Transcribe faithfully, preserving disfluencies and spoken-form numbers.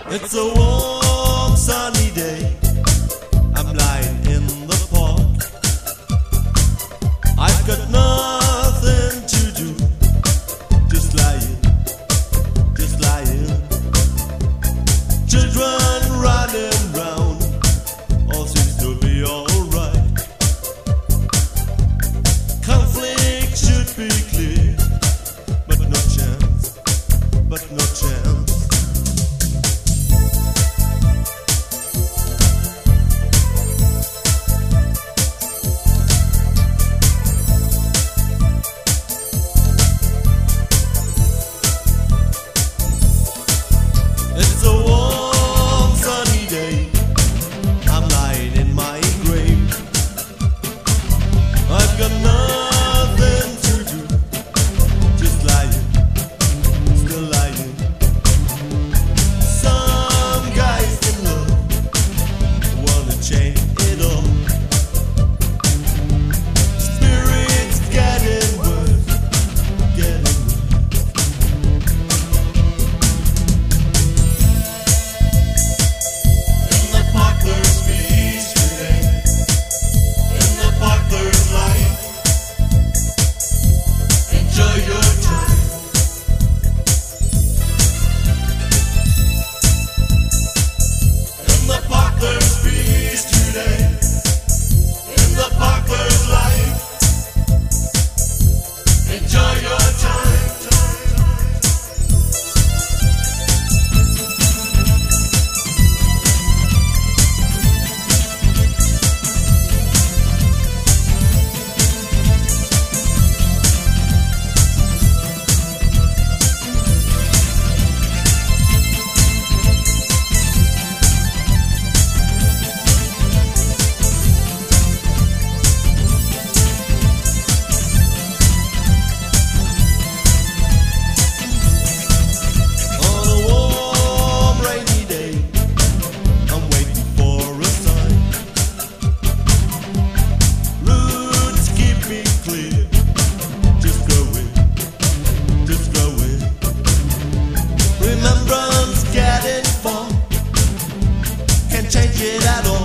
It's a warm sunny day. I'm lying in the park. I've got nothing to do. Just lying, just lying. Children running round. All seems to be alright. Conflict should be clear, but no chance, but no chance. It's a warm sunny day. I'm lying in my grave. I've got nothing to do. Just lying, still lying. Some guys in love wanna change it all. Spirits getting worse, getting worse. In the park there's peace today. In the park there's life. Enjoy your time. In the park there's peace today. In the park there's life. Enjoy your time. On a warm rainy day, I'm waiting for a sign. Routes keep me clear. Just going, just going. Remembrance getting far. Can't change it at all.